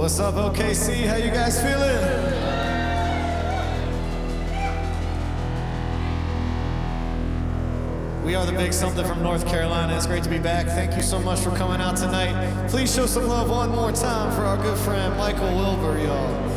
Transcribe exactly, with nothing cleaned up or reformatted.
What's up, O K C? How you guys feeling? We are the Big Something from North Carolina. It's great to be back. Thank you so much for coming out tonight. Please show some love one more time for our good friend Michael Wilbur, y'all.